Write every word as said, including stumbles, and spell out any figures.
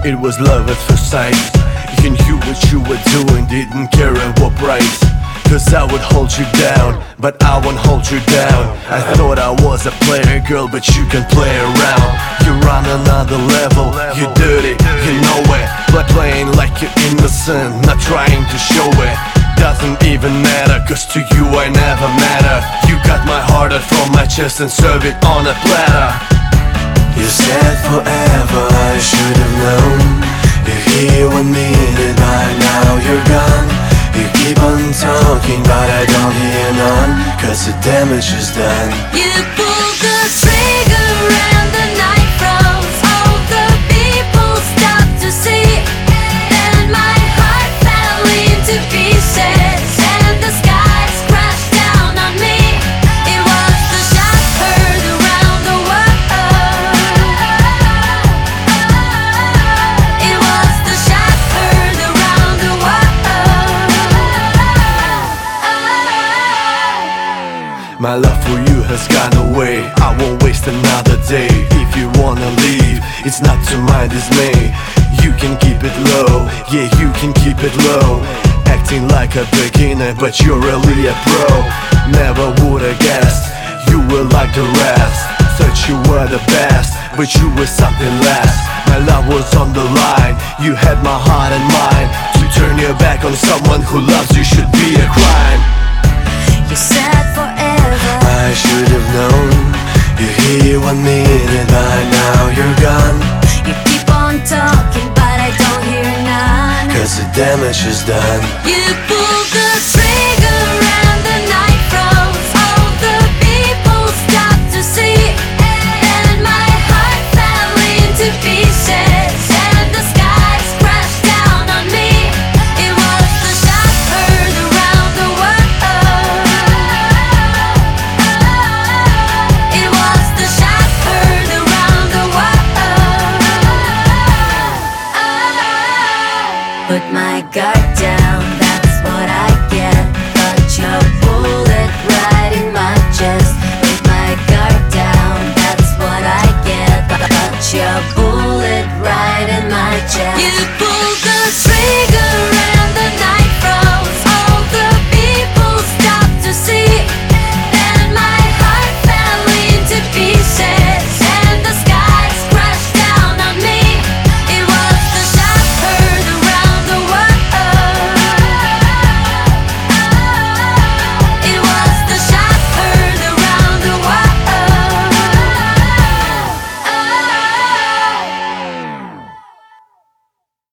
It was love at first sight. You knew what you were doing, didn't care at what price. Cause I would hold you down, but I won't hold you down. I thought I was a player, girl, but you can play around. You're on another level, you're dirty, you know it. But playing like you're innocent, not trying to show it. Doesn't even matter, cause to you I never matter. You got my heart out from my chest and serve it on a platter. You said forever, I should have known. You're here one minute, by now you're gone. You keep on talking, but I don't hear none, cause the damage is done. You pulled the trigger and the night froze. All the people stopped to see, and my heart fell into pieces, and the skies crashed down on me. It was the shot heard around the world. It was the shot heard around the world. My love for you has gone away, I won't waste another day. If you wanna leave, it's not to my dismay. You can keep it low, yeah, you can keep it low. Acting like a beginner, but you're really a pro. Never would've guessed, you were like the rest. Thought you were the best, but you were something less. My love was on the line, you had my heart and mind. To turn your back on someone who loves you should be a crime. You said forever, I should have known. You're here one minute, by now you're gone. you keep on talking, but I don't hear none. Cause the damage is done. You pulled the trigger and the night froze. All the people stopped to see, and my heart fell into pieces, and the skies crashed down on me. It was the shot heard around the world. It was the shot heard around the world. Put my guard down, that's what I get. Got your bullet right in my chest. Put my guard down, that's what I get. Got your bullet right in my chest. You pulled the trigger.